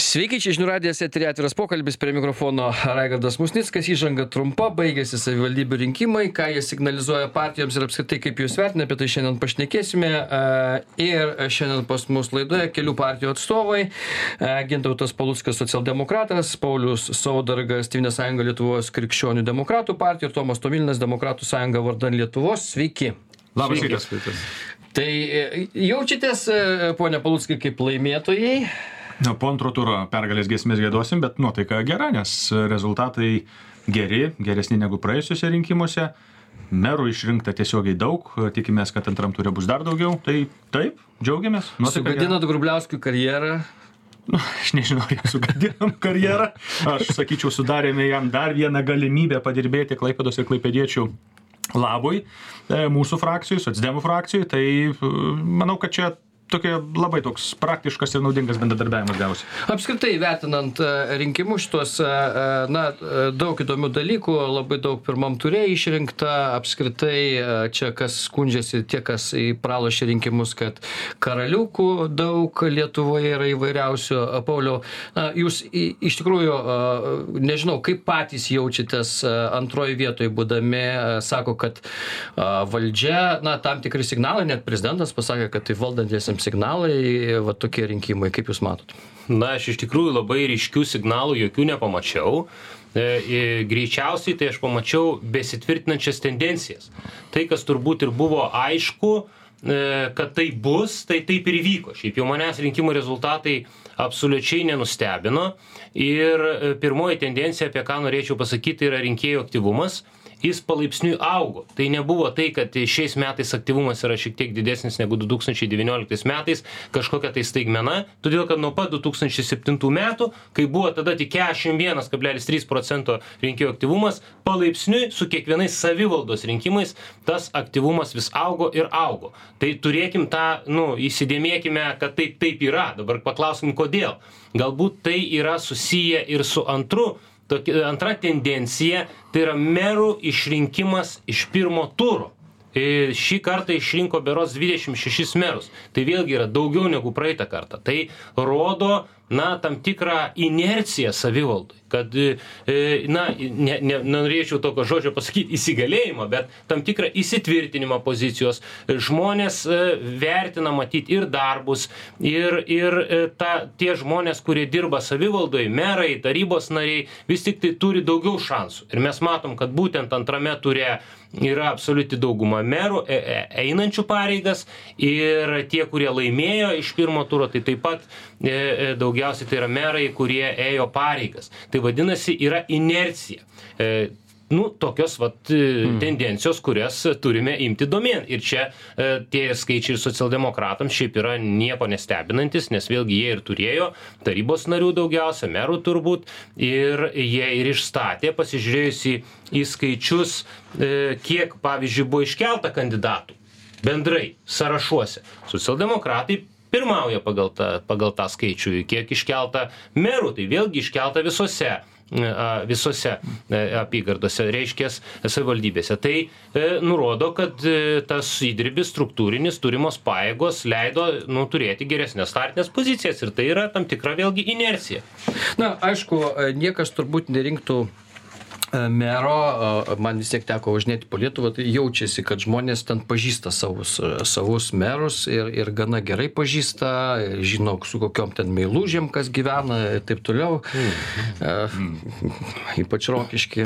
Sveiki, čia žinių radijas, eteryje atviras pokalbis, prie mikrofono Raigardas Musnickas, įžanga trumpa, baigėsi savivaldybių rinkimai, ką jie signalizuoja partijoms ir apskritai kaip jūs vertina, apie tai šiandien pašnekėsime. Ir šiandien pas mus laidoje kelių partijų atstovai, Gintautas Paluckas, socialdemokratas, Paulius Saudargas, Tėvynės sąjunga Lietuvos krikščionių demokratų partija ir Tomas Tomilinas, Demokratų sąjunga vardan Lietuvos. Sveiki. Labas rytas. Tai jaučiatės, ponia Paluckai, kaip laimėtojai? Po antro turo pergalės giesmės giedosim, bet nuotaika gera, nes rezultatai geri, geresni negu praėjusiuose rinkimuose. Merų išrinkta tiesiogiai daug, tikimės, kad antram ture bus dar daugiau. Tai taip, džiaugiamės. Sugadinot Grubliauskui karjerą? Aš nežinau, jam sugadinom karjerą. Aš sakyčiau, sudarėme jam dar vieną galimybę padirbėti Klaipėdos ir klaipėdiečių labui mūsų frakcijai, socdemų frakcijai. Tai manau, kad čia tokia labai toks praktiškas ir naudingas bendradarbiavimas gausi. Apskritai, vertinant rinkimus šitos, daug įdomių dalykų, labai daug pirmam turė išrinkta, apskritai čia kas skundžiasi, tie, kas pralošė rinkimus, kad karaliukų daug Lietuvoje yra įvairiausių. Pauliau, jūs iš tikrųjų, nežinau, kaip patys jaučiatės antroji vietoje būdami, sako, kad valdžia, tam tikri signalai, net prezidentas pasakė, kad tai valdantiesiems signalai, va tokie rinkimai, kaip jūs matot? Aš iš tikrųjų labai ryškių signalų jokių nepamačiau. Greičiausiai tai aš pamačiau besitvirtinančias tendencijas. Tai, kas turbūt ir buvo aišku, kad tai bus, tai taip ir įvyko. Šiaip jau manęs rinkimų rezultatai absoliučiai nenustebino. Ir pirmoji tendencija, apie ką norėčiau pasakyti, yra rinkėjų aktyvumas. Jis palaipsniui augo. Tai nebuvo tai, kad šiais metais aktyvumas yra šiek tiek didesnis negu 2019 metais, kažkokia tai staigmena, todėl kad nuo pat 2007 metų, kai buvo tada tik 41,3% rinkėjų aktyvumas, palaipsniui su kiekvienais savivaldos rinkimais tas aktyvumas vis augo ir augo. Tai turėkim tą, įsidėmėkime, kad taip yra. Dabar paklauskim, kodėl. Galbūt tai yra susiję ir su antra tendencija, tai yra merų išrinkimas iš pirmo turo. Šį kartą išrinko berods 26 merus. Tai vėlgi yra daugiau negu praeitą kartą. Tai rodo, tam tikrą inerciją savivaldui. Kad, norėčiau tokio žodžio pasakyti įsigalėjimą, bet tam tikrą įsitvirtinimą pozicijos. Žmonės vertina matyti ir darbus, ir tie žmonės, kurie dirba savivaldoje, merai, tarybos nariai, vis tik tai turi daugiau šansų. Ir mes matom, kad būtent antrame ture yra absoliuti dauguma merų einančių pareigas ir tie, kurie laimėjo iš pirmo turo, tai taip pat daugiausiai tai yra merai, kurie ėjo pareigas. Tai vadinasi, yra inercija. Tokios tendencijos, kurias turime imti domėn. Ir čia tie skaičiai ir socialdemokratams šiaip yra nieko nestebinantis, nes vėlgi jie ir turėjo tarybos narių daugiausia, merų turbūt, ir jie ir išstatė, pasižiūrėjusi į skaičius, kiek, pavyzdžiui, buvo iškelta kandidatų bendrai sąrašuose. Socialdemokratai pirmauja pagal tą skaičių, kiek iškelta merų, tai vėlgi iškelta visose apygardose, reiškės savivaldybėse. Tai nurodo, kad tas įdirbis struktūrinis turimos pajėgos leido turėti geresnės startinės pozicijas ir tai yra tam tikra vėlgi inercija. Aišku, niekas turbūt nerinktų mero, man vis tiek teko važinėti po Lietuvą, tai jaučiasi, kad žmonės ten pažįsta savus merus ir gana gerai pažįsta, žino, su kokiom ten meilužėm kas gyvena ir taip toliau. Ypač Rokišky.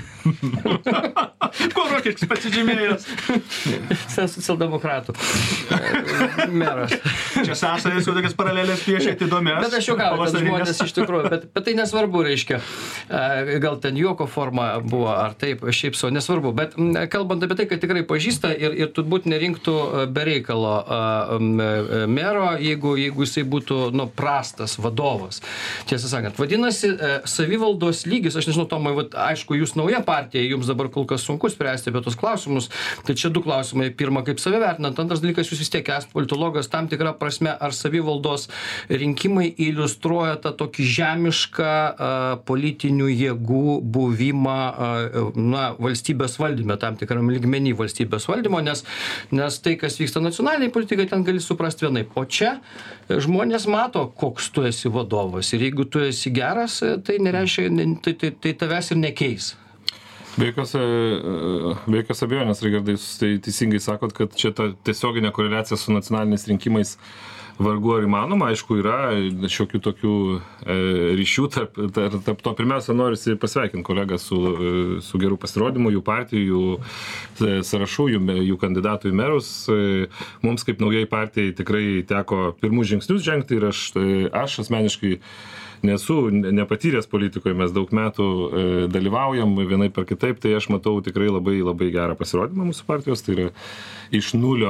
Kuo Rokiškis pasižymėjęs? Socialdemokratų meras. Čia sąsajas jau tokias paralelės piešėti įdomias. Bet aš juokauju, kad žmonės iš tikrųjų, bet tai nesvarbu, reiškia, gal ten juoko forma buvo, ar taip, šiaip savo, nesvarbu, bet kalbant apie tai, kad tikrai pažįsta ir turbūt nerinktų be reikalo mero, jeigu jisai būtų prastas vadovas. Tiesą sakant, vadinasi, savivaldos lygis, aš nežinau, Tomai, aišku, jūs nauja partija, jums dabar kol kas sunku spręsti apie tos klausimus, tai čia du klausimai. Pirma, kaip save vertinant, antras dalykas, jūs vis tiek esate politologas, tam tikrą prasme, ar savivaldos rinkimai iliustruoja tą tokį žemišką politinių jėgų buvimą ieškoma valstybės valdyme, tam tikram lygmenį valstybės valdymo, nes tai, kas vyksta nacionaliniai politikai, ten gali suprasti vienaip. O čia žmonės mato, koks tu esi vadovas. Ir jeigu tu esi geras, tai nereiškia, tai tavęs ir nekeis. Be jokios abejonės, Raigardai, tai teisingai sakot, kad čia ta tiesioginė koreliacija su nacionaliniais rinkimais vargu ar įmanoma. Aišku, yra šiokių tokių ryšių tarp to. Pirmiausia, norisi pasveikinti kolegą su gerų pasirodymų, jų partijų, jų sąrašų, jų kandidatų į merus. Mums kaip naujai partijai tikrai teko pirmus žingsnius žengti ir aš asmeniškai nesu nepatyręs politikoje, mes daug metų dalyvaujam vienaip ar kitaip, tai aš matau tikrai labai, labai gerą pasirodymą mūsų partijos, tai yra iš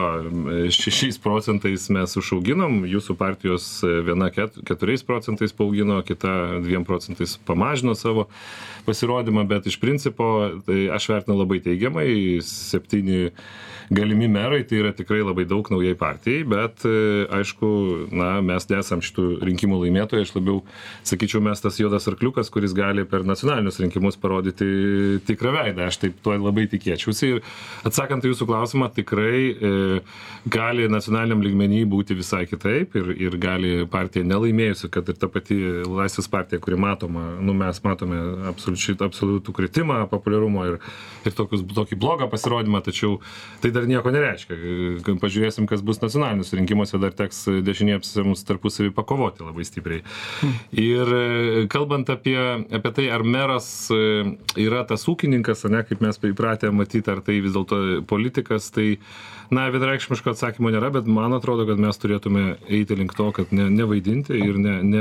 0,6% mes užauginom, jūsų partijos viena 4% paaugino, kita 2% pamažino savo pasirodymą, bet iš principo tai aš vertinu labai teigiamai, 7 galimi merai, tai yra tikrai labai daug naujai partijai, bet aišku, mes nesam šitų rinkimų laimėtojai, aš labiau sakyčiau, mes tas juodas arkliukas, kuris gali per nacionalinius rinkimus parodyti tikrą veidą. Aš taip tuo labai tikėčiausi. Ir atsakant į jūsų klausimą, tikrai gali nacionaliniam lygmenį būti visai kitaip ir gali partija nelaimėjusi, kad ir ta pati Laisvės partija, kuri matoma, mes matome absoliutų kritimą populiarumo ir tokį blogą pasirodymą, tačiau tai dar nieko nereiškia. Pažiūrėsim, kas bus nacionalinius rinkimuose, dar teks dešiniems tarpusavį pakovoti labai stipriai. Ir kalbant apie tai, ar meras yra tas ūkininkas, kaip mes įpratę matyti, ar tai vis dėlto politikas, tai vienareikšmiško atsakymo nėra, bet man atrodo, kad mes turėtume eiti link to, kad nevaidinti ir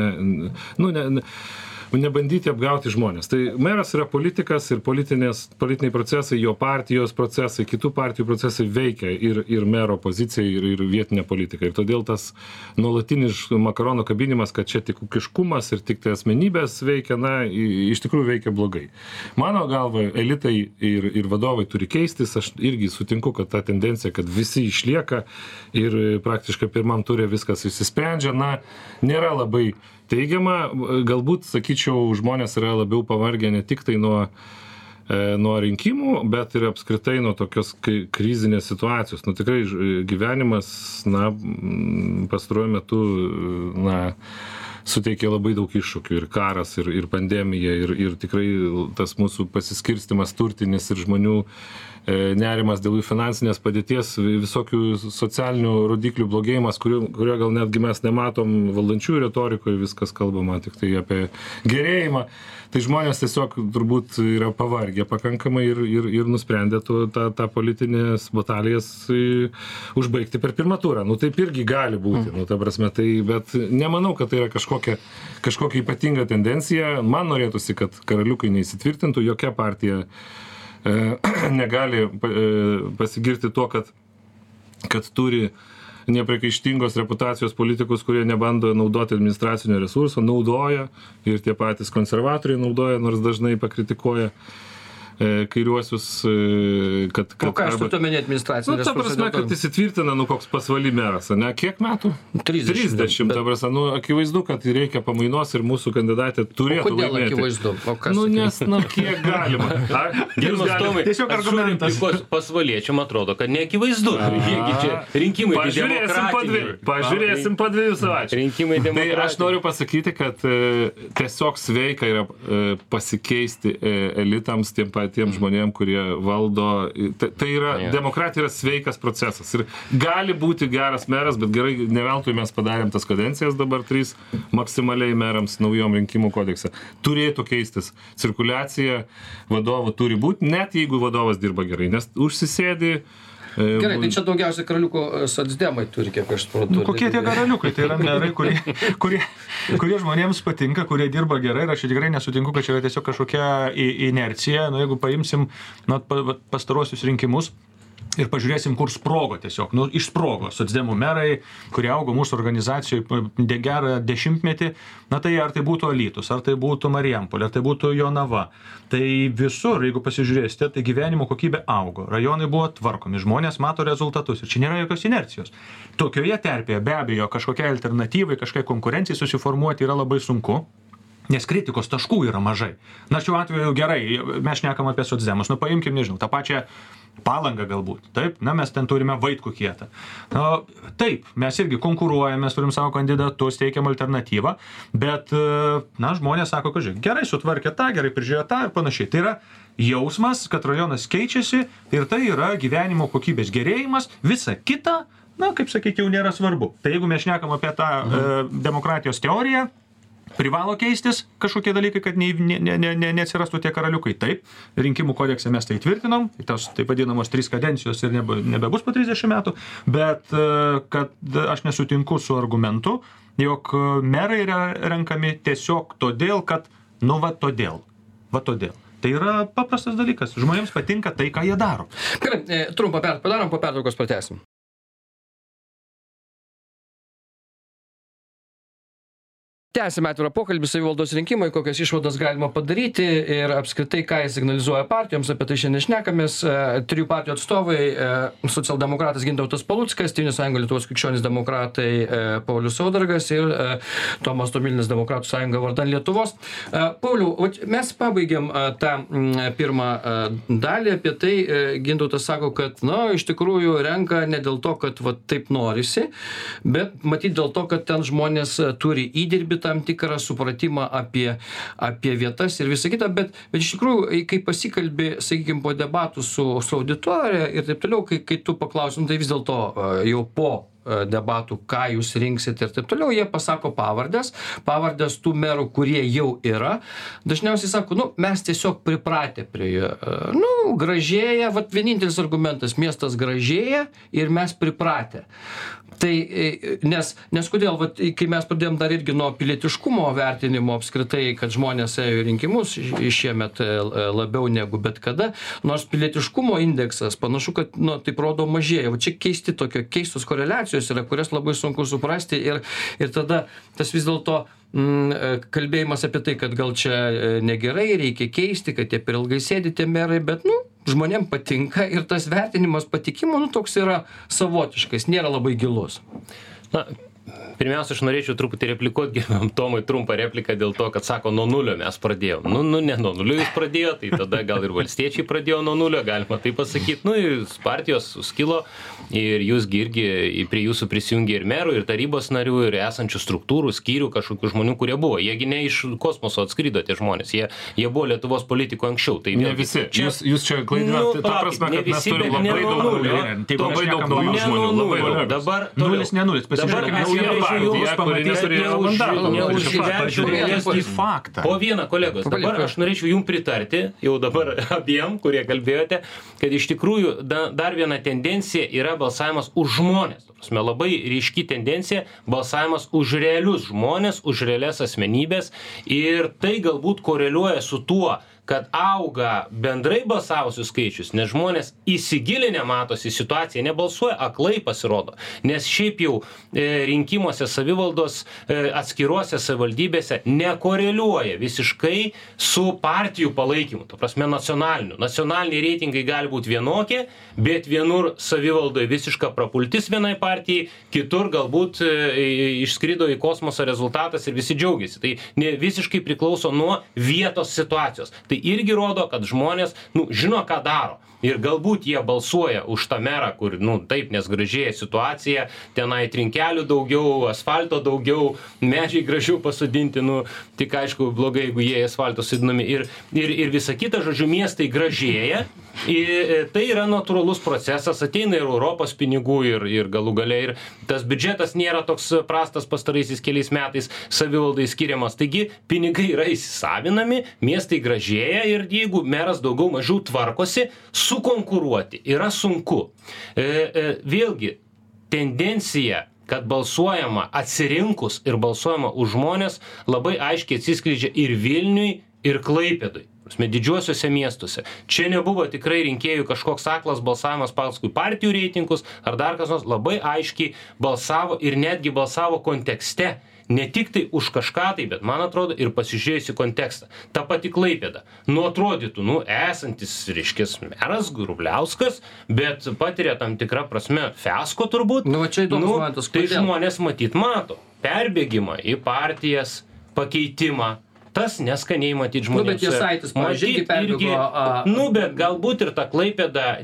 nebandyti apgauti žmonės. Tai meras yra politikas ir politiniai procesai, jo partijos procesai, kitų partijų procesai veikia ir mero pozicija ir vietinė politika. Ir todėl tas nuolatinis makarono kabinimas, kad čia tik ūkiškumas ir tik tai asmenybės veikia, iš tikrųjų veikia blogai. Mano galva, elitai ir vadovai turi keistis. Aš irgi sutinku, kad ta tendencija, kad visi išlieka ir praktiškai pirmam turė viskas išsisprendžia, nėra labai teigiama. Galbūt, sakyčiau, žmonės yra labiau pavargę ne tik tai nuo rinkimų, bet ir apskritai nuo tokios krizinės situacijos. Tikrai gyvenimas, pastaruoju metu, suteikė labai daug iššūkių ir karas, ir pandemija, ir tikrai tas mūsų pasiskirstimas turtinis ir žmonių nerimas dėl jų finansinės padėties, visokių socialinių rodiklių blogėjimas, kurio gal netgi mes nematom valdančiųjų retorikoje, viskas kalbama tik tai apie gerėjimą. Tai žmonės tiesiog turbūt yra pavargę pakankamai ir nusprendė tą politinės batalijas užbaigti per pirmą turą. Taip irgi gali būti, ta prasme, bet nemanau, kad tai yra kažkokia ypatinga tendencija. Man norėtųsi, kad karaliukai neįsitvirtintų, jokia partija negali pasigirti tuo, kad turi nepriekaištingos reputacijos politikus, kurie nebando naudoti administracinio resurso, naudoja ir tie patys konservatoriai naudoja, nors dažnai pakritikuoja kairiuosius, kad... O ką aš tu meni administracinį resursą? Ta prasme, kad įsitvirtina, koks pasvali meras, Kiek metų? 30. Ta prasme, akivaizdu, kad reikia pamainos ir mūsų kandidatė turėtų laimėti. Kodėl akivaizdu? O kas? Nes, kiek galima. Tiesiog argumentas. Pasvaliečiam atrodo, kad neakivaizdu. Jiegi čia rinkimai demokratiniai. Pažiūrėsim po 2 savaičių. Rinkimai demokratiniai. Tai aš noriu pasakyti, kad tiesiog sveika yra pasikeisti elitams, tiem žmonėm, kurie valdo. Tai yra, demokratija yra sveikas procesas. Ir gali būti geras meras, bet gerai, ne veltui mes padarėm tas kadencijas dabar 3 maksimaliai merams naujom rinkimų kodekse. Turėtų keistis cirkuliacija, vadovų turi būti, net jeigu vadovas dirba gerai, nes užsisėdi. Gerai, tai čia daugiausiai karaliukų socdemai turi, kiek aš suprantu. Kokie tie karaliukai? Tai yra merai, kurie žmonėms patinka, kurie dirba gerai, ir aš tikrai nesutinku, kad čia yra tiesiog kažkokia inercija. Jeigu paimsim pastarosius rinkimus ir pažiūrėsim, kur sprogo tiesiog. Išsprogo socdemų merai, kurie augo mūsų organizacijoje gerą 10 metį. Tai ar tai būtų Alytus, ar tai būtų Marijampolė, ar tai būtų Jonava. Tai visur, jeigu pasižiūrėsite, tai gyvenimo kokybė augo. Rajonai buvo tvarkomi, žmonės mato rezultatus ir čia nėra jokios inercijos. Tokioje terpėje be abejo kažkokia alternatyvai, kažkokia konkurencijai susiformuoti yra labai sunku. Nes kritikos taškų yra mažai. Na, šiuo atveju gerai, mes šnekam apie socdemus, nu paimkim, nežinau, tą pačią Palangą galbūt, taip, na, mes ten turime Vaitkų kietą. Taip, mes irgi konkuruojame, mes turim savo kandidatus, teikiam alternatyvą, bet, na, žmonės sako, kad žiūrėk, gerai sutvarkė tą, gerai prižiūrėjo tą ir panašiai. Tai yra jausmas, kad rajonas keičiasi ir tai yra gyvenimo kokybės gerėjimas, visa kita, na, kaip sakyti, jau nėra svarbu. Tai jeigu mes šnekam apie tą demokratijos teoriją, privalo keistis kažkokie dalykai, kad neatsirastų tie karaliukai. Taip, rinkimų kodekse mes tai tvirtinom, tos taip vadinamos 3 kadencijos ir nebebus po 30 metų, bet kad aš nesutinku su argumentu, jog merai yra renkami tiesiog todėl, kad, nu va todėl. Tai yra paprastas dalykas. Žmonėms patinka tai, ką jie daro. Gerai, trumpą padarom, po pertraukos pratęsim. Tęsime atvirą pokalbį, savivaldos rinkimai, kokias išvadas galima padaryti ir apskritai, ką jis signalizuoja partijoms, apie tai šiandien šnekamės. 3 partijų atstovai, socialdemokratas Gintautas Paluckas, Tėvynės sąjunga Lietuvos krikščionys demokratai Paulius Saudargas ir Tomas Tomilinas Demokratų sąjunga vardan Lietuvos. Pauliau, mes pabaigėm tą pirmą dalį apie tai. Gintautas sako, kad, na, iš tikrųjų renka ne dėl to, kad va, taip norisi, bet matyt dėl to, kad ten žmonės turi įdirbį tam tikrą supratimą apie vietas ir visą kitą, bet iš tikrųjų, kai pasikalbi, sakykime, po debatų su auditorija ir taip toliau, kai tu paklausim, tai vis dėlto jau po debatų, ką jūs rinksit ir taip toliau, jie pasako pavardės tų merų, kurie jau yra. Dažniausiai sako, nu, mes tiesiog pripratę prie jų. Nu, gražėja, vat vienintelis argumentas, miestas gražėja ir mes pripratę. Tai, nes kodėl, vat, kai mes pradėjom dar irgi nuo pilietiškumo vertinimo apskritai, kad žmonės ėjo rinkimus šiemet labiau negu bet kada, nors pilietiškumo indeksas panašu, kad, nu, taip rodo mažėja. Va čia keistos koreliacijos yra, kurias labai sunku suprasti ir tada tas vis dėlto kalbėjimas apie tai, kad gal čia negerai, reikia keisti, kad jie per ilgai sėdi tie merai, bet, nu, žmonėm patinka ir tas vertinimas patikimo, nu, toks yra savotiškas, nėra labai gilus. Na, pirmiausia, aš norėčiau truputį replikuoti gerbiamam Tomui trumpą repliką dėl to, kad sako, nuo nulio mes pradėjom. Nu, ne nuo nulio jūs pradėjo, tai tada gal ir valstiečiai pradėjo nuo nulio, galima tai pasakyti. Nu, partijos suskilo ir jūsgi irgi prie jūsų prisijungė ir merų, ir tarybos narių, ir esančių struktūrų, skyrių kažkokių žmonių, kurie buvo. Jiegi ne iš kosmoso atskrido tie žmonės, jie buvo Lietuvos politikų anksčiau. Tai ne visi. Jūs čia klaidinate, ta prasme, kad mes turime labai daug naujų žmonių. Dabar nulis, ne nulis. Po vieną, kolegos, dabar aš norėčiau jums pritarti, jau dabar abiem, kurie kalbėjote, kad iš tikrųjų dar viena tendencija yra balsavimas už žmonės. Labai ryški tendencija balsavimas už realius žmonės, už realias asmenybės ir tai galbūt koreliuoja su tuo, kad auga bendrai balsavusių skaičius, nes žmonės įsigilinę matosi situaciją, nebalsuoja aklai pasirodo, nes šiaip jau rinkimuose savivaldos atskiruose savivaldybėse nekoreliuoja visiškai su partijų palaikymu, to prasme nacionaliniu. Nacionaliniai reitingai gali būti vienokie, bet vienur savivaldoje visiška prapultis vienai partijai, kitur galbūt išskrido į kosmosą rezultatas ir visi džiaugiasi. Tai ne visiškai priklauso nuo vietos situacijos. Tai irgi rodo, kad žmonės, žino, ką daro. Ir galbūt jie balsuoja už tą merą, kur, taip, nes gražėja situacija, tenai trinkelių daugiau, asfalto daugiau, medžiai gražiau pasodinti, tik aišku, blogai, jeigu jie asfalto sodinami. Ir visa kita, žodžiu, miestai gražėja. Ir tai yra natūralus procesas, ateina ir Europos pinigų ir galų gale ir tas biudžetas nėra toks prastas pastaraisiais keliais metais savivaldai skiriamas. Taigi pinigai yra įsisavinami, miestai gražėja ir jeigu meras daugiau mažiau tvarkosi, sukonkuruoti yra sunku. Vėlgi, tendencija, kad balsuojama atsirinkus ir balsuojama už žmonės labai aiškiai atsiskleidžia ir Vilniui, ir Klaipėdui. Didžiuosiuose miestuose. Čia nebuvo tikrai rinkėjų kažkoks aklas balsavimas paskui partijų reitingus ar dar kas nors, labai aiškiai balsavo ir netgi balsavo kontekste. Ne tik tai už kažką tai, bet man atrodo ir pasižiūrėjus į kontekstą. Ta pati Klaipėda. Atrodytų, esantis, reiškės, meras Grubliauskas, bet patiria tam tikrą prasme fiasko turbūt. Čia įdomus momentas, tai žmonės matyt mato. Perbėgimą į partijas, pakeitimą. Tas neskaniai matyti žmonėms. Bet Jasaitis, pavyzdžiui, perbėgo. Bet galbūt ir ta Klaipėda,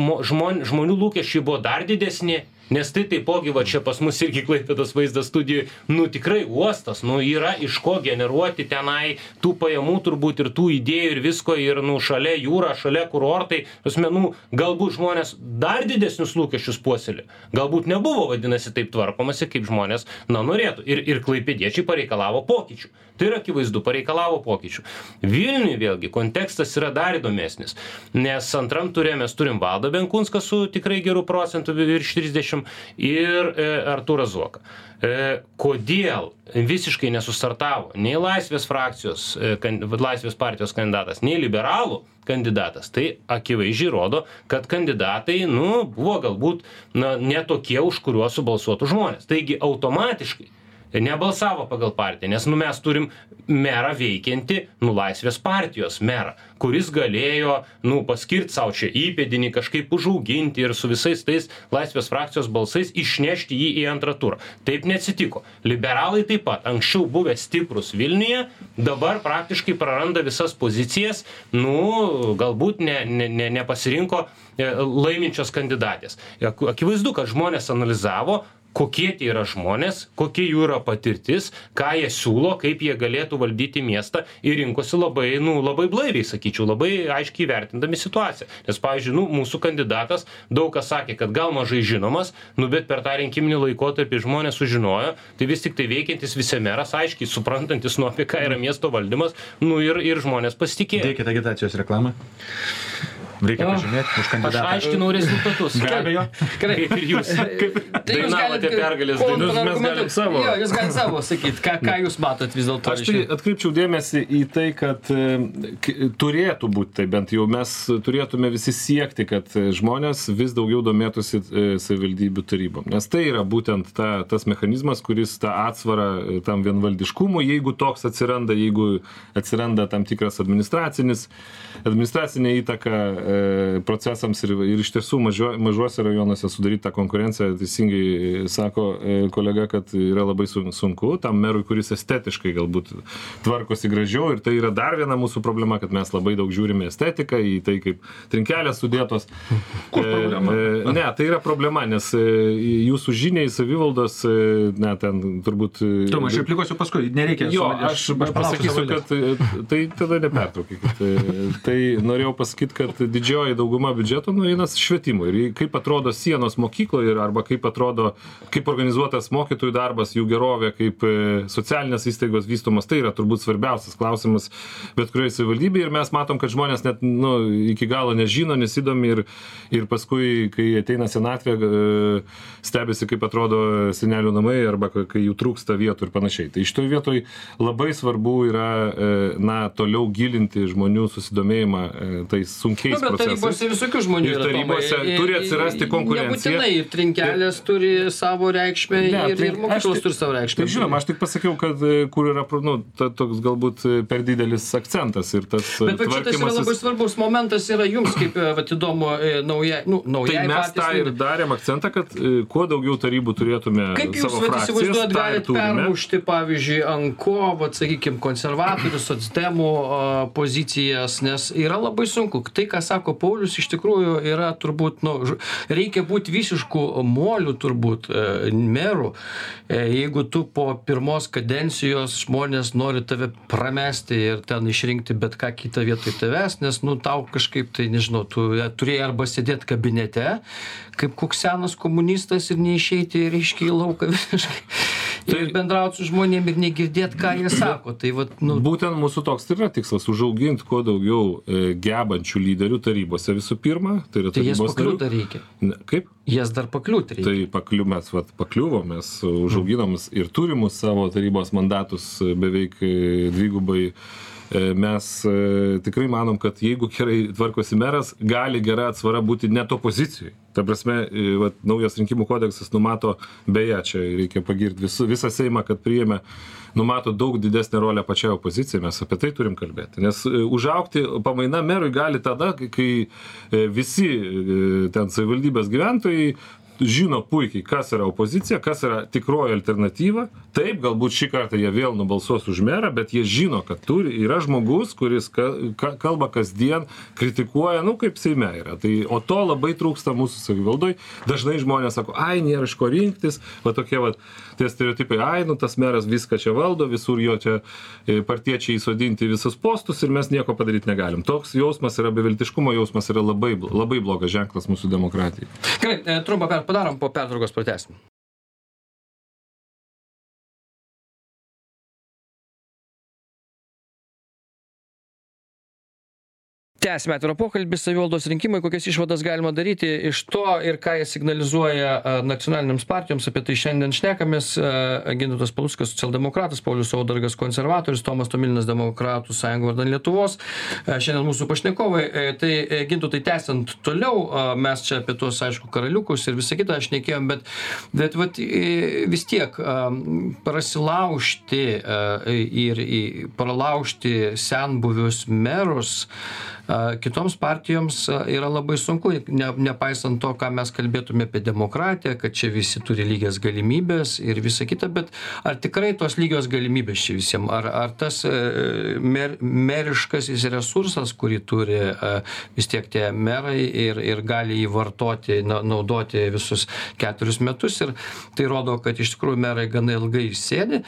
žmonių lūkesčiai buvo dar didesni. Nes tai taipogi, va čia pas mus irgi Klaipėdos vaizdo studijoje, tikrai uostas, yra iš ko generuoti tenai tų pajamų turbūt ir tų idėjų ir visko, ir šalia jūra, šalia kurortai, galbūt žmonės dar didesnius lūkesčius puoselė. Galbūt nebuvo, vadinasi, taip tvarkomasi, kaip žmonės, norėtų. Ir klaipėdiečiai pareikalavo pokyčių. Tai yra akivaizdu, pareikalavo pokyčių. Vilniui vėlgi kontekstas yra dar įdomesnis, nes antram ture mes turim Valdą Benkunską su tikrai gerų procentų virš 30 ir Artūrą Zuoką. Kodėl visiškai nesustartavo nei Laisvės frakcijos, Laisvės partijos kandidatas, nei liberalų kandidatas, tai akivaizdžiai rodo, kad kandidatai, buvo galbūt ne tokie, už kuriuos subalsuotų žmonės. Taigi automatiškai nebalsavo pagal partiją, nes mes turim merą veikiantį, Laisvės partijos merą, kuris galėjo, paskirti savo čia įpėdinį, kažkaip užauginti ir su visais tais Laisvės frakcijos balsais išnešti jį į antrą turą. Taip neatsitiko. Liberalai taip pat, anksčiau buvę stiprus Vilniuje, dabar praktiškai praranda visas pozicijas, galbūt nepasirinko laiminčios kandidatės. Akivaizdu, kad žmonės analizavo, kokie tie yra žmonės, kokie jų yra patirtis, ką jie siūlo, kaip jie galėtų valdyti miestą ir rinkosi labai blaiviai, sakyčiau, labai aiškiai vertindami situaciją. Nes, pavyzdžiui, mūsų kandidatas daug kas sakė, kad gal mažai žinomas, bet per tą rinkiminį laikotarpį žmonės sužinojo, tai vis tik tai veikiantis vicemeras, aiškiai suprantantis, apie ką yra miesto valdymas, ir žmonės pasitikėjo. Dėkite agitacijos reklamą. Reikia pažymėti už kandidatą. Aš aiškinau rezultatus. Be abejo. Kaip ir jūs. Dainavote pergalės dainus, mes galim savo. Jo, jūs galim savo sakyti, ką jūs matot vis dėlto. Aš tai atkreipčiau dėmesį į tai, kad turėtų būti tai, bent jau mes turėtume visi siekti, kad žmonės vis daugiau domėtųsi savivaldybių tarybom. Nes tai yra būtent tas mechanizmas, kuris tą atsvarą tam vienvaldiškumui, jeigu toks atsiranda, jeigu atsiranda tam tikras administracinė įtaka procesams ir iš tiesų mažuose rajonuose sudaryti tą konkurenciją, teisingai sako kolega, kad yra labai sunku tam merui, kuris estetiškai galbūt tvarkosi gražiau, ir tai yra dar viena mūsų problema, kad mes labai daug žiūrime estetiką, į tai, kaip trinkelės sudėtos. Kur problema? Ne, tai yra problema, nes jūsų žiniai savivaldos, ten turbūt... Toma, aš aplikuosiu paskui, nereikia... Jo, aš pasakysiu, kad tai tada nepertraukit. Tai norėjau pasakyti, kad didžioji dauguma biudžeto eina švietimui. Ir kaip atrodo sienos mokykloje, arba kaip organizuotas mokytojų darbas, jų gerovė, kaip socialinės įstaigos vystomas, tai yra turbūt svarbiausias klausimas bet kurioje savivaldybėje. Ir mes matom, kad žmonės net iki galo nežino, nesidomi ir paskui, kai ateina senatvė, stebisi, kaip atrodo senelių namai, arba kai jų trūksta vietų ir panašiai. Tai iš to vietoj labai svarbu yra toliau gilinti žmonių susidomėjimą tais sunkiais procesais. Bet tarybose visokių žmonių yra. Tarybose turi atsirasti konkurencija. Nebūtinai, ir trinkelės turi savo reikšmę, ir mokyklos turi savo reikšmę. Tai žinoma, aš tik pasakiau, kad kur yra toks galbūt per didelis akcentas ir tas tvarkymasis. Bet šitas yra labai svarbus momentas, yra jums, kaip įdomu, naujai tai mes tą ir darėm akcentą, kad kuo daugiau tarybų turėtume savo frakcijas. Kaip jūs įsivaizduojat, galite permušti, pavyzdžiui, anko, sakykime, konservatorių, socdemų pozicijas, nes yra labai sunku. Tai, ką sako Paulius, iš tikrųjų yra turbūt, reikia būti visiškų molių turbūt merų, jeigu tu po pirmos kadencijos žmonės nori tave pramesti ir ten išrinkti bet ką kitą vietoj tavęs, nes tau kažkaip tai, nežinau, tu turėjai arba sėdėti kabinete, kaip koks senas komunistas ir neišeiti ir iškiai lauką visiškai. Ir bendrauti su žmonėm ir negirdėti, ką jie sako. Tai, būtent mūsų toks yra tikslas - užauginti kuo daugiau gebančių lyderių tarybose visų pirma. Tai jas pakliūti reikia. Kaip? Jas dar pakliūti reikia. Tai mes pakliuvom, mes užauginom ir turimus savo tarybos mandatus beveik dvigubai. Mes tikrai manom, kad jeigu gerai tvarkosi meras, gali gera atsvara būti net opozicijai. Ta prasme, naujas rinkimų kodeksas numato, beje, čia reikia pagirti visą Seimą, kad priėmė, numato daug didesnę rolę pačiai opozicijai, mes apie tai turim kalbėti. Nes užaugti pamaina merui gali tada, kai visi ten savivaldybės gyventojai žino puikiai, kas yra opozicija, kas yra tikroji alternatyva. Taip, galbūt šį kartą jie vėl nubalsuos už merą, bet jie žino, kad yra žmogus, kuris kalba kasdien, kritikuoja, kaip Seime yra. Tai, o to labai trūksta mūsų savivaldoj. Dažnai žmonės sako, nėra iš ko rinktis, tokie tie stereotipai, tas meras viską čia valdo, visur jo čia partiečiai įsodinti visus postus ir mes nieko padaryti negalim. Toks jausmas yra, beviltiškumo jausmas yra labai, labai blogas ženklas mūsų demokratijai. Gerai, trumpą padarom, po pertraukos pratęsim. Tęsime atvirą pokalbį, savivaldos rinkimai, kokias išvadas galima daryti iš to ir ką jie signalizuoja nacionalinėms partijoms, apie tai šiandien šnekamės. Gintautas Paluckas, socialdemokratas, Paulius Saudargas, konservatorius, Tomas Tomilinas, Demokratų sąjunga vardan Lietuvos. Šiandien mūsų pašnekovai. Tai Gintautai, tęsiant toliau, mes čia apie tuos, aišku, karaliukus ir visą kitą šnekėjom, bet vis tiek prasilaužti ir pralaužti senbuvius merus kitoms partijoms yra labai sunku, nepaisant to, ką mes kalbėtume apie demokratiją, kad čia visi turi lygias galimybės ir visa kita, bet ar tikrai tos lygios galimybės čia visiems? Ar tas meriškasis resursas, kurį turi vis tiek tie merai ir gali jį vartoti, naudoti visus 4 metus, ir tai rodo, kad iš tikrųjų merai gana ilgai sėdi,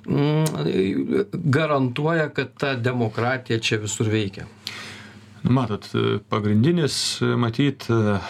garantuoja, kad ta demokratija čia visur veikia? Matot, pagrindinis, matyt,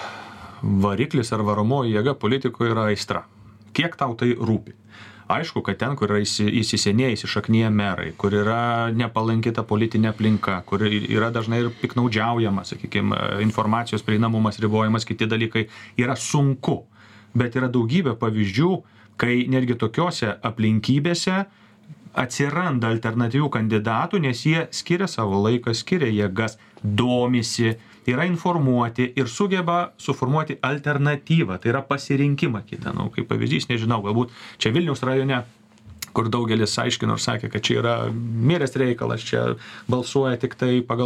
variklis ar varomoji jėga politikoje yra aistra. Kiek tau tai rūpi? Aišku, kad ten, kur yra įsisenėję, įsišaknyję merai, kur yra nepalanki ta politinė aplinka, kur yra dažnai ir piknaudžiaujama, sakykime, informacijos prieinamumas, ribojimas, kiti dalykai, yra sunku. Bet yra daugybė pavyzdžių, kai netgi tokiose aplinkybėse atsiranda alternatyvių kandidatų, nes jie skiria savo laiką, skiria jėgas, domisi, yra informuoti ir sugeba suformuoti alternatyvą, tai yra pasirinkimą kitą. Kaip pavyzdys, nežinau, galbūt čia Vilniaus rajone, kur daugelis aiškino ir sakė, kad čia yra miręs reikalas, čia balsuoja tik tai pagal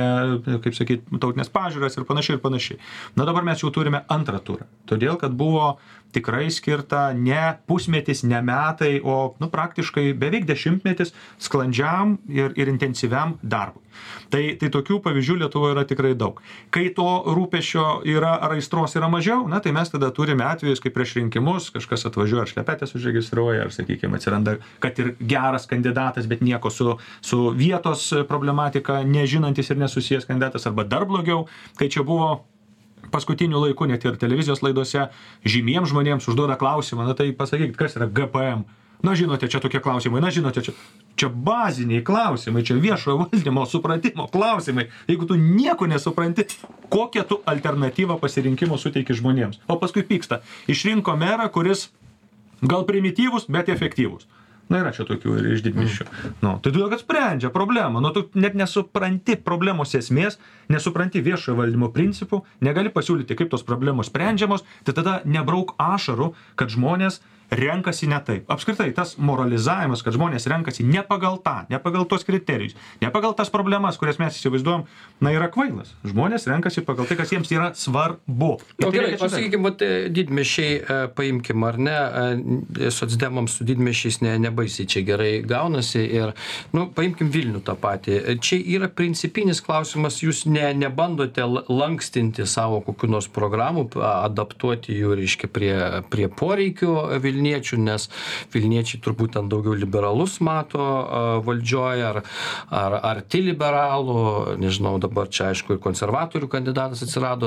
tautinės pažiūras ir panašiai. Dabar mes jau turime antrą turą, todėl kad buvo tikrai skirta ne pusmetis, ne metai, o praktiškai beveik 10-metis sklandžiam ir intensyviam darbui. Tai tokių pavyzdžių Lietuvoje yra tikrai daug. Kai to rūpesčio yra ar aistros yra mažiau, tai mes tada turime atvejus, kaip prieš rinkimus, kažkas atvažiuoja ar šlepetės užregistruoja, ar, sakykime, atsiranda, kad ir geras kandidatas, bet nieko su vietos problematika nežinantis ir nesusijęs kandidatas, arba dar blogiau, kai čia buvo paskutiniu laiku net ir televizijos laidose žymiems žmonėms užduoda klausimą, tai pasakykit, kas yra GPM. Žinote, čia tokie klausimai, žinote, čia baziniai klausimai, čia viešojo valdymo supratimo klausimai. Jeigu tu nieko nesupranti, kokią tu alternatyvą pasirinkimo suteiki žmonėms. O paskui pyksta. Išrinko merą, kuris gal primityvus, bet efektyvus. Yra čia tokių ir iš didmiesčių. Tai todėl, kad sprendžia problemą. Tu net nesupranti problemos esmės, nesupranti viešojo valdymo principų, negali pasiūlyti, kaip tos problemos sprendžiamos, tai tada nebrauk ašarų, kad žmonės renkasi ne taip. Apskritai, tas moralizavimas, kad žmonės renkasi ne pagal tos kriterijus, ne pagal tas problemas, kurias mes įsivaizduojam, yra kvailas. Žmonės renkasi pagal tai, kas jiems yra svarbu. Gerai, pasakykime, didmiesčiai paimkim, ar ne, socdemams su didmiesčiais nebaisiai čia gerai gaunasi ir, paimkim Vilnių tą patį. Čia yra principinis klausimas, jūs nebandote lankstinti savo kokių nors programų, adaptuoti jų, reiškia, prie poreikių Vilniečių, nes Vilniečiai turbūt ten daugiau liberalus mato valdžioje, ar arti liberalų, nežinau, dabar čia aišku ir konservatorių kandidatas atsirado,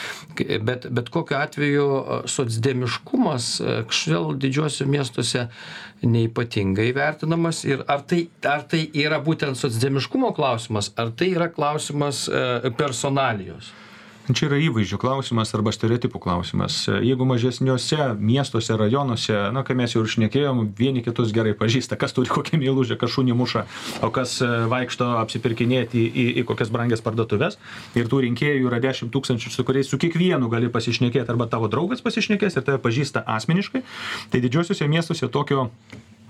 bet kokiu atveju socdemiškumas kažkodėl didžiuosiuose miestuose neypatingai vertinamas, ir ar tai yra būtent socdemiškumo klausimas, ar tai yra klausimas personalijos? Čia yra įvaizdžių klausimas arba stereotipų klausimas. Jeigu mažesniuose miestuose, rajonuose, kai mes jau ir šnekėjom, vieni kitus gerai pažįsta, kas turi kokią meilužę, kas šunį muša, o kas vaikšto apsipirkinėti į kokias brangias parduotuves, ir tų rinkėjų yra 10 000, su kuriais su kiekvienu gali pasišnekėti, arba tavo draugas pasišnekės ir tave pažįsta asmeniškai, tai didžiuosiuose miestuose tokio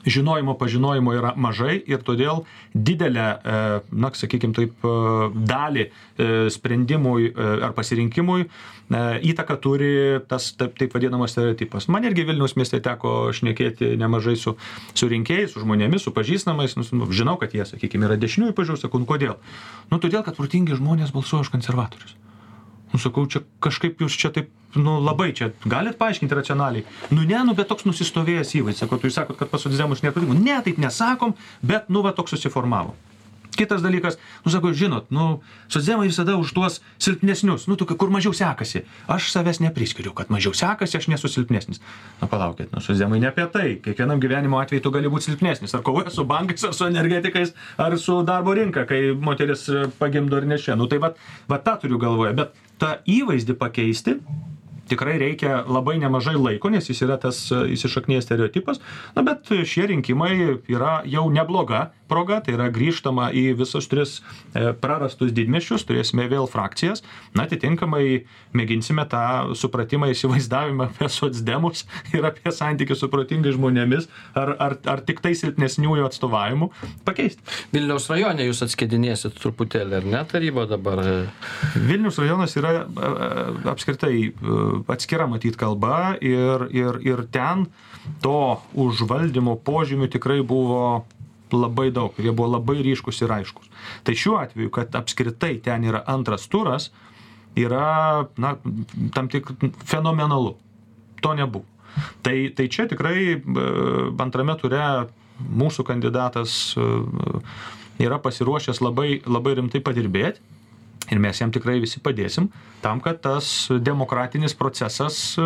žinojimo, pažinojimo yra mažai ir todėl didelę, na, sakykime taip, dalį sprendimui ar pasirinkimui įtaką turi tas taip vadinamas stereotipas. Man irgi Vilniaus mieste teko šnekėti nemažai su rinkėjais, su žmonėmis, su pažįstamais. Žinau, kad jie, sakykime, yra dešiniųjų pažiūrų, sakau, kodėl? Todėl, kad protingi žmonės balsuoja už konservatorius. Sakau, čia kažkaip jūs čia taip, labai čia galit paaiškinti racionaliai. Bet toks nusistovėjęs įvaizdis. Sakau, jūs sakot, kad pas socdemus nepatinka. Ne, taip nesakom, bet, toks susiformavo. Kitas dalykas, sakau, žinot, socdemai visada už tuos silpnesnius, kur mažiau sekasi. Aš savęs nepriskiriu, kad mažiau sekasi, aš nesu silpnesnis. Palaukit, socdemai ne apie tai. Kiekvienam gyvenimo atveju tu gali būti silpnesnis. Ar kovoja su bankais, ar su energetikais, ar su darbo rinka, kai moteris pagimdo ar nešia. Tai va tą turiu galvoje. Bet tą įvaizdį pakeisti tikrai reikia labai nemažai laiko, nes jis yra tas įsišaknėjęs stereotipas. Bet šie rinkimai yra jau nebloga proga, tai yra grįžtama į visus 3 prarastus didmiesčius, turėsime vėl frakcijas. Atitinkamai mėginsime tą supratimą, įsivaizdavimą apie socdemus ir apie santykių su protingais žmonėmis, ar tik tai silpnesniųjų atstovavimų pakeisti. Vilniaus rajone jūs atskėdinėsit truputėlį, ar ne, taryba dabar? Vilniaus rajonas yra apskritai atskira matyt kalba ir ten to užvaldymo požymių tikrai buvo labai daug ir jie buvo labai ryškus ir aiškus. Tai šiuo atveju, kad apskritai ten yra antras turas, yra tam tik fenomenalu. To nebuvo. Tai čia tikrai antrame ture mūsų kandidatas yra pasiruošęs labai, labai rimtai padirbėti. Ir mes jam tikrai visi padėsim tam, kad tas demokratinis procesas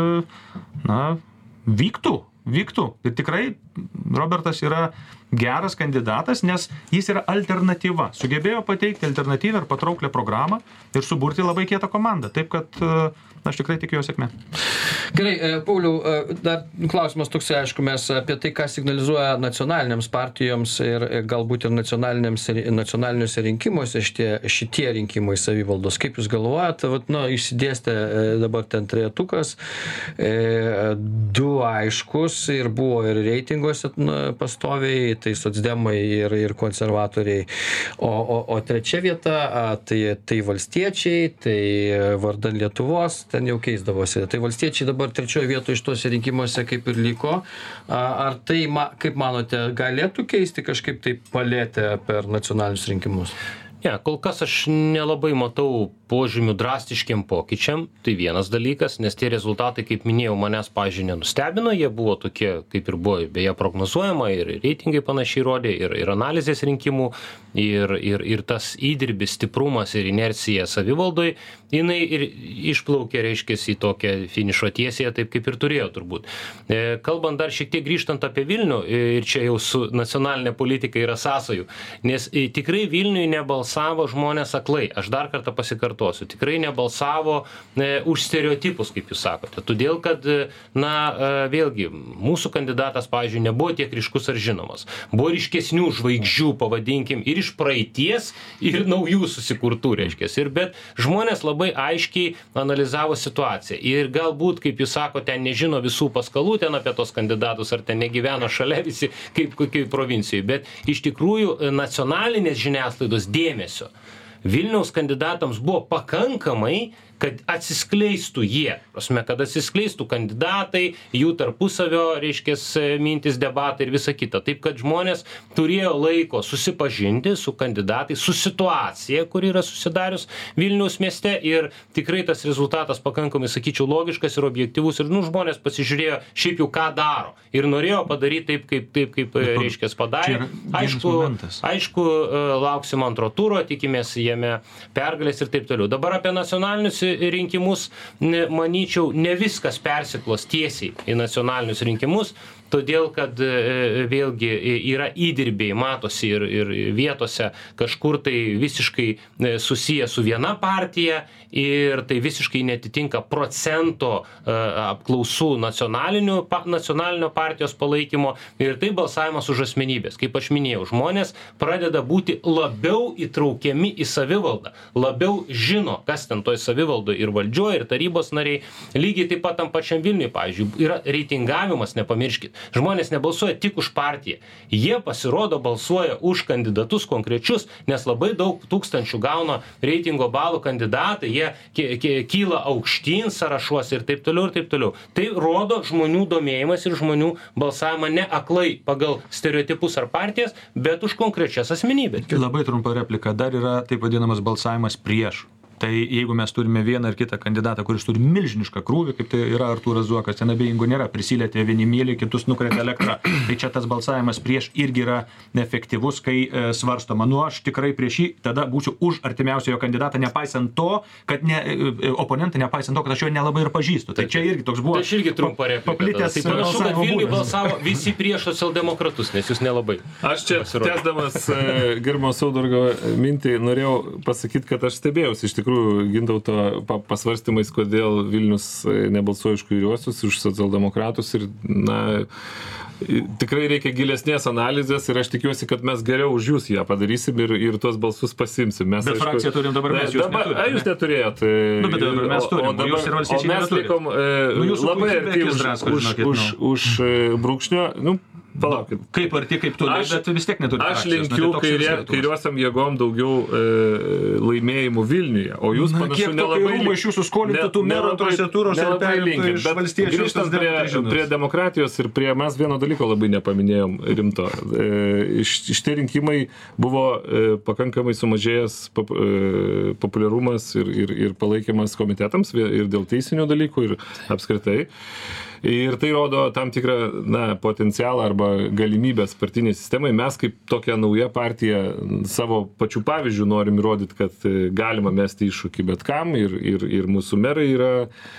vyktų. Ir tikrai Robertas yra geras kandidatas, nes jis yra alternatyva. Sugebėjo pateikti alternatyvą ir patrauklę programą ir suburti labai kietą komandą. Taip, kad aš tikrai tikiu jo sėkmę. Gerai, Pauliau, dar klausimas toks, aišku, mes apie tai, ką signalizuoja nacionalinėms partijoms ir galbūt ir nacionaliniuose rinkimuose šitie rinkimai savivaldos. Kaip jūs galvojate, išsidėstė dabar ten trejetukas, 2 aiškus ir buvo ir reitinguose pastoviai, tai socdemai ir konservatoriai. O 3 vieta, tai valstiečiai, tai vardan Lietuvos, ten jau keisdavosi. Tai valstiečiai dabar 3 vietoje iš tuose rinkimuose kaip ir liko. Ar tai, kaip manote, galėtų keisti kažkaip tai palėtę per nacionalinius rinkimus? Ne, kol kas aš nelabai matau požymių drastiškiam pokyčiam, tai vienas dalykas, nes tie rezultatai, kaip minėjau, manęs, pavyzdžiui, nenustebino, jie buvo tokie, kaip ir buvo beje prognozuojama, ir reitingai panašiai rodė, ir analizės rinkimų, ir tas įdirbis, stiprumas ir inercija savivaldoj, jinai ir išplaukė, reiškia, į tokią finišo tiesiąją, taip kaip ir turėjo turbūt. Kalbant dar šiek tiek grįžtant apie Vilnių, ir čia jau su nacionalinė politika yra sąsajų, nes tikrai Vilniui nebalsavo žmonės aklai. Aš dar kartą pasikartosiu, tikrai nebalsavo už stereotipus, kaip jūs sakote. Todėl, kad, vėlgi, mūsų kandidatas, pavyzdžiui, nebuvo tiek ryškus ar žinomas. Buvo ryškesnių žvaigždžių, pavadinkim, ir iš praeities, ir naujų susikurtų, reiškia. Bet žmonės labai aiškiai analizavo situaciją. Ir galbūt, kaip jūs sakote, ten nežino visų paskalų, ten apie tos kandidatus, ar ten negyveno šalia visi, kaip kokioj provincijai. Bet iš tikrųjų nacionalinės žiniasklaidos dėmesio Vilniaus kandidatams buvo pakankamai, kad atsiskleistų jie, kad atsiskleistų kandidatai, jų tarpusavio, reiškia, mintis, debatai ir visa kita. Taip, kad žmonės turėjo laiko susipažinti su kandidatai, su situacija, kur yra susidarius Vilniaus mieste, ir tikrai tas rezultatas pakankamai, sakyčiau, logiškas ir objektyvus, ir žmonės pasižiūrėjo šiaip jau ką daro ir norėjo padaryti taip, kaip reiškia, padarė. Aišku, lauksim antro turo, tikimės jame pergalės ir taip toliau. Dabar apie nacionalinius rinkimus, manyčiau, ne viskas persiklos tiesiai į nacionalinius rinkimus, todėl, kad vėlgi yra įdirbiai, matosi ir vietose kažkur tai visiškai susiję su viena partija ir tai visiškai netitinka procento apklausų nacionalinio partijos palaikymo, ir tai balsavimas už asmenybės. Kaip aš minėjau, žmonės pradeda būti labiau įtraukiami į savivaldą, labiau žino, kas ten toj savivaldoje ir valdžioje, ir tarybos nariai. Lygiai taip pat tam pačiam Vilniui, pavyzdžiui, yra reitingavimas, nepamirškit. Žmonės nebalsuoja tik už partiją. Jie pasirodo balsuoja už kandidatus konkrečius, nes labai daug tūkstančių gauna reitingo balų kandidatai, jie kyla aukštyn sąrašuose ir taip toliau ir taip toliau. Tai rodo žmonių domėjimas ir žmonių balsavimą ne aklai pagal stereotipus ar partijas, bet už konkrečias asmenybės. Labai trumpa replika. Dar yra taip vadinamas balsavimas prieš. Tai jeigu mes turime vieną ar kitą kandidatą, kuris turi milžinišką krūvį, kaip tai yra Artūras Zuokas, ten abejingų nėra, prisilietė vieni myli, kitus nukrėtė elektrą. Tai čia tas balsavimas prieš irgi yra neefektyvus, kai svarstoma. Nu, aš tikrai prieš jį tada būsiu už artimiausiojo kandidatą, nepaisant to, kad oponentą, nepaisant to, kad aš jo nelabai ir pažįstu. Tai čia irgi toks buvo. Tai aš irgi trumpą repliką. Tai panašu, kad Vilniuje balsavo visi prieš socialdemokratus, nes jūs nelabai. Aš čia tęsdamas Girmo Saudargo mintį norėjau pasakyti, kad aš stebėjausi iš tikrųjų Gintauto pasvarstymais, kodėl Vilnius nebalsuoja už kairiuosius, už socialdemokratus ir, na, tikrai reikia gilesnės analizės ir aš tikiuosi, kad mes geriau už jūs ją padarysim ir tuos balsus pasimsim. Mes, bet frakciją turim dabar, mes jūs neturime. Jūs neturėjot. Nu, bet dabar mes turim, jūs ir valstiečiai neturite. O mes likom labai arti už brūkšnio, nu, palaukit. Kaip arti, kaip tu, bet vis tiek neturi. Aš linkiu kairiuosiam jėgom daugiau laimėjimų Vilniuje, o jūs panašu nelabai iš jūsų skolintų tų merų antrose turuose ir perimtų iš valstiečių. Grįžtant prie demokratijos ir prie mes vieno dalyko labai nepaminėjom rimto. Šitie rinkimai buvo pakankamai sumažėjęs populiarumas ir palaikymas komitetams ir dėl teisinių dalykų ir apskritai. Ir tai rodo tam tikrą, na, potencialą arba galimybės partiniai sistemai. Mes kaip tokia nauja partija savo pačių pavyzdžių norim įrodyti, kad galima mesti iššūkį bet kam ir mūsų merai yra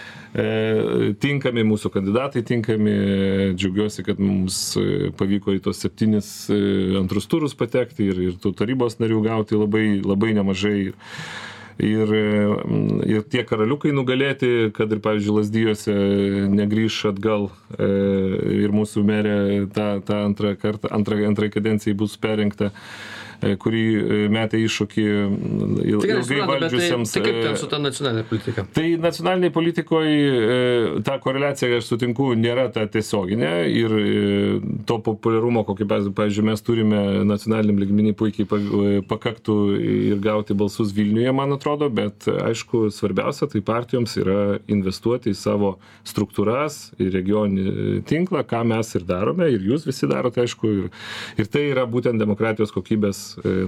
tinkami, mūsų kandidatai tinkami. Džiaugiuosi, kad mums pavyko į tos 7 antrus turus patekti ir tų tarybos narių gauti labai, labai nemažai. Ir tie karaliukai nugalėti, kad ir, pavyzdžiui, Lazdijuose negrįš atgal ir mūsų merė tą antrai kadencijai bus perinkta, kurį metė iššūkį ilgai valdžiusiems. Tai kaip ten su ta nacionalinė politika? Tai nacionaliniai politikoje ta koreliacija, aš sutinku, nėra ta tiesioginė ir to populiarumo, kokį, pavyzdžiui, mes turime nacionaliniam lygmenį puikiai pakaktų ir gauti balsus Vilniuje, man atrodo, bet aišku, svarbiausia tai partijoms yra investuoti į savo struktūras, į regioninį tinklą, ką mes ir darome, ir jūs visi darote, aišku, ir tai yra būtent demokratijos kokybės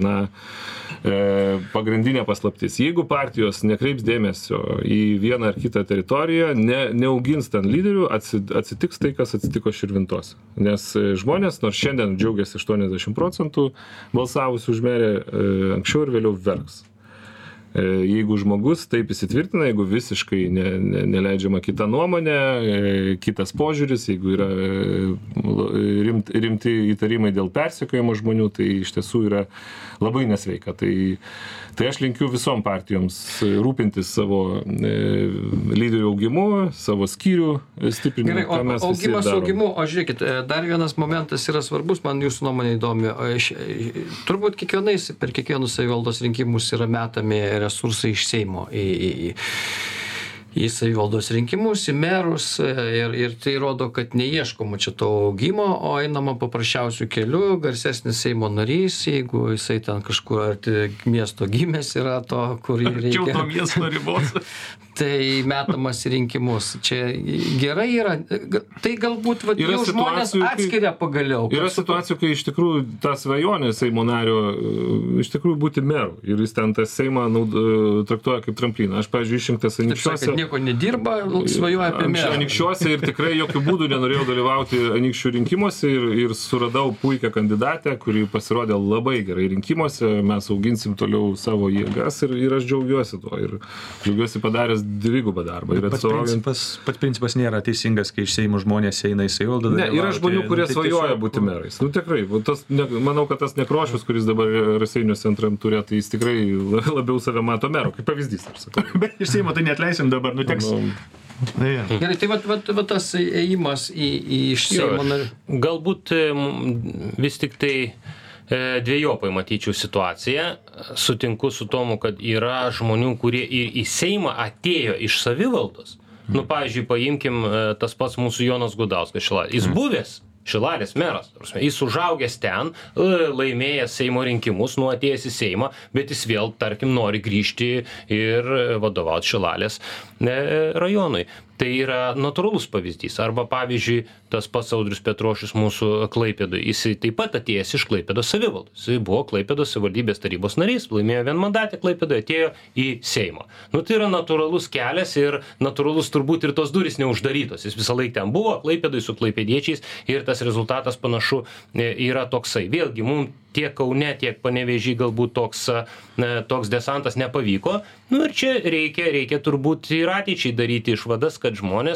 pagrindinė paslaptis. Jeigu partijos nekreips dėmesio į vieną ar kitą teritoriją, neaugins ten lyderių, atsitiks tai, kas atsitiko Širvintose. Nes žmonės, nors šiandien džiaugiasi 80% balsavusių už merę, anksčiau ir vėliau verks. Jeigu žmogus taip įsitvirtina, jeigu visiškai neleidžiama kita nuomonė, kitas požiūris, jeigu yra rimti įtarimai dėl persekiojimo žmonių, tai iš tiesų yra labai nesveika. Tai aš linkiu visom partijoms rūpintis savo lyderių augimu, savo skyrių stiprinimu. Gerai, augimas augimu, o žiūrėkit, dar vienas momentas yra svarbus, man jūsų nuomonė įdomi. Turbūt per kiekvienus savivaldos rinkimus yra metami resursai iš Seimo į savivaldos rinkimus, į merus ir tai rodo, kad neieškoma čia to augimo, o einama paprasčiausių kelių, garsesnis Seimo narys, jeigu jisai ten kažkur arti miesto gimęs yra to, kur reikia. Arčiau to miesto ribos. Tai metamas rinkimus. Čia gerai yra. Tai galbūt jau žmonės atskiria pagaliau. Yra situacijų, kai iš tikrųjų ta svajonė Seimo nario iš tikrųjų būti meru. Ir jis ten tą Seimą traktuoja kaip trampliną. Aš, pavyzdžiui, išrinktas Anykščiuose. Taip, nieko nedirba, svajoja apie merą. Anykščiuose ir tikrai jokių būdų nenorėjau dalyvauti Anykščių rinkimuose ir suradau puikią kandidatę, kuri pasirodė labai gerai rinkimuose. Mes auginsim toliau savo jėgas ir aš džiaugiuosi tuo. Ir džiaugiuosi padaręs dvigubą darbą. Pats principas nėra teisingas, kai iš Seimo žmonės eina į savivaldą. Ne, yra žmonių, kurie svajoja būti merais. Nu tikrai, manau, kad tas Nekrošius, kuris dabar Raseiniuose antram ture, tai jis tikrai labiau save mato mero, kaip pavyzdys. Bet iš Seimo tai neatleisim dabar, nuteks. Gerai, tai va tas ėjimas iš Seimo narių. Galbūt vis tik tai dviejopai matyčiau situaciją. Sutinku su tomu, kad yra žmonių, kurie ir į Seimą atėjo iš savivaldos. Nu, pavyzdžiui, paimkim tas pats mūsų Jonas Gudauskas Šilalėje. Jis buvęs Šilalės meras. Jis užaugęs ten, laimėjęs Seimo rinkimus, atėjęs į Seimą, bet jis vėl, tarkim, nori grįžti ir vadovauti Šilalės rajonui. Tai yra natūralus pavyzdys. Arba, pavyzdžiui, tas pats Audrius Petrošius mūsų Klaipėdoje. Jis taip pat atėjęs iš Klaipėdos savivaldos. Jis buvo Klaipėdos savivaldybės tarybos narys, laimėjo vienmandatę Klaipėdoje, atėjo į Seimą. Tai yra natūralus kelias ir natūralus turbūt ir tos durys neuždarytos. Jis visą laiką ten buvo, Klaipėdoje su klaipėdiečiais ir tas rezultatas panašu yra toksai. Vėlgi, mums tiek Kaune, tiek Panevėžy galbūt toks desantas nepavyko. Ir čia reikia turbūt ir ateičiai daryti išvadas, kad žmonės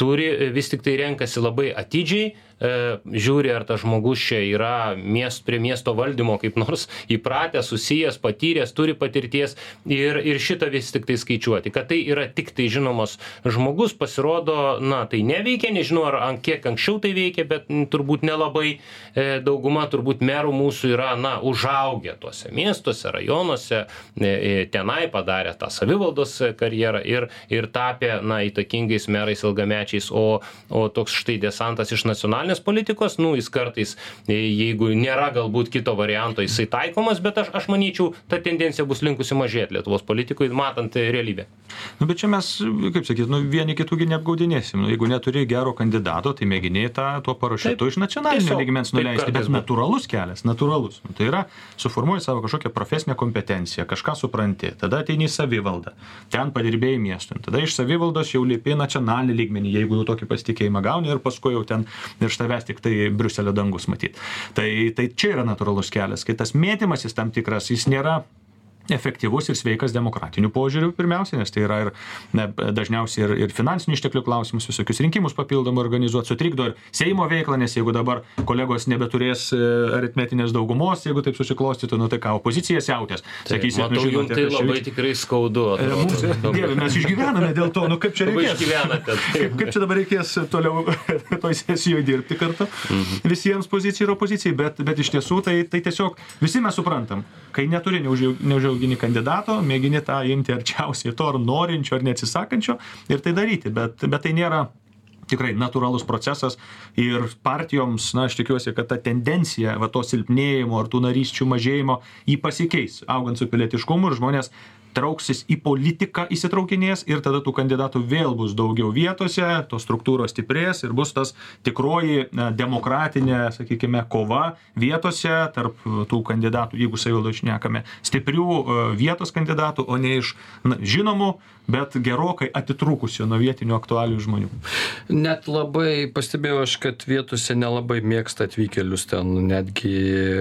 vis tik tai renkasi labai atidžiai, žiūri, ar tas žmogus čia yra prie miesto valdymo kaip nors įpratęs, susijęs, patyręs, turi patirties ir šitą vis tik tai skaičiuoti. Kad tai yra tik tai žinomas žmogus, pasirodo, tai neveikia, nežinau, ar kiek anksčiau tai veikia, bet turbūt nelabai. Dauguma turbūt merų mūsų yra, užaugę tuose miestuose, rajonuose, tenai padarė tą savivaldos karjerą ir tapė, įtakingais merais ilgamečiais, o toks štai desantas iš nacionalinės politikos, jis kartais, jeigu nėra galbūt kito varianto, jisai taikomas, bet aš manyčiau, ta tendencija bus linkusi mažėti Lietuvos politikoje, matant realybę. Bet čia mes, kaip sakyt, vieni kitųgi neapgaudinėsim. Jeigu neturi gero kandidato, tai mėginiai tuo parašytu iš nacionalinio lygmens nuleisti, bet natūralus kelias, natūralus. Tai yra, suformuoji savo kažkokią profesinę kompetenciją, kažką supranti, tada ateini į savivaldą, ten padirbėjai miestui, tada iš savivaldos jau lipi nacionalinį lygmenį, jeigu jau tokį pasitikėjimą gauni ir paskui jau ten ir tavęs tik tai Briuselio dangus matyt. Tai čia yra natūralus kelias, kai tas mėtymasis tam tikras, jis nėra efektyvus ir sveikas demokratiniu požiūriu pirmiausia, nes tai yra ir dažniausiai ir finansinių išteklių klausimus, visokius rinkimus papildomai organizuoti, sutrikdo ir Seimo veiklą, nes jeigu dabar kolegos nebeturės aritmetinės daugumos, jeigu taip susiklostytų, tai ką, opozicija siautės. Matau, jums tai labai tikrai skaudu. Dieve, mes išgyvename dėl to, kaip čia reikės. Kaip čia dabar reikės toliau toj sesijoje dirbti kartu visiems pozicijai ir opozicijai, bet iš tiesų tai tiesiog visi mes suprantam, kai neturi neužaugini kandidato, mėgini tą imti arčiausiai to, ar norinčio, ar neatsisakančio ir tai daryti, bet tai nėra tikrai natūralus procesas ir partijoms, aš tikiuosi, kad ta tendencija, to silpnėjimo ar tų narysčių mažėjimo, jį pasikeis, augant su pilietiškumu ir žmonės trauksis į politiką, įsitraukinės ir tada tų kandidatų vėl bus daugiau vietose, tos struktūros stiprės ir bus tas tikroji demokratinė, sakykime, kova vietose tarp tų kandidatų, jeigu savivaldoje šnekame, stiprių vietos kandidatų, o ne iš žinomų, bet gerokai atitrūkusių nuo vietinių aktualių žmonių. Net labai pastebėjau aš, kad vietose nelabai mėgsta atvykėlius ten, netgi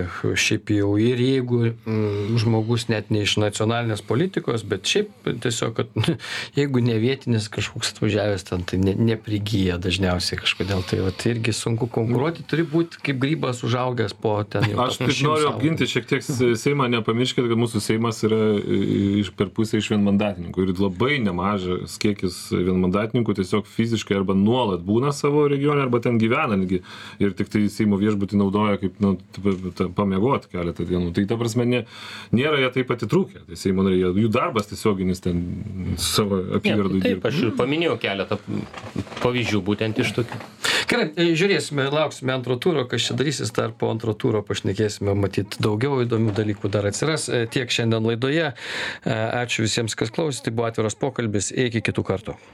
šiaip jau ir jeigu žmogus net ne iš nacionalinės politikos, bet šiaip tiesiog, kad jeigu ne vietinis kažkoks atvažiavęs ten, tai neprigyja dažniausiai kažkodėl, tai irgi sunku konkuruoti, turi būti kaip grybas užaugęs po ten jau. Aš noriu apginti šiek tiek Seimą, nepamirškite, kad mūsų Seimas yra per pusę iš vienmandatininkų ir labai nemažas kiekis vienmandatininkų tiesiog fiziškai arba nuolat būna savo regione, arba ten gyvena ir tik tai Seimo viešbutį naudoja kaip pamiegoti keletą dienų. Tai ta prasme nėra jie taip atitrūkę. Tai Seimo nariai, jų darbas tiesioginis ten savo apygardų dirba. Taip, aš ir paminėjau keletą pavyzdžių būtent iš tokių. Gerai, žiūrėsime, lauksime antro turo, kas čia darysis, dar po antro turo pašnekėsime, matyt, daugiau įdomių dalykų dar atsiras. Tiek šiandien laidoje. Ačiū visiems, kas klausė, tai buvo atviras pokalbis, iki kitų kartų.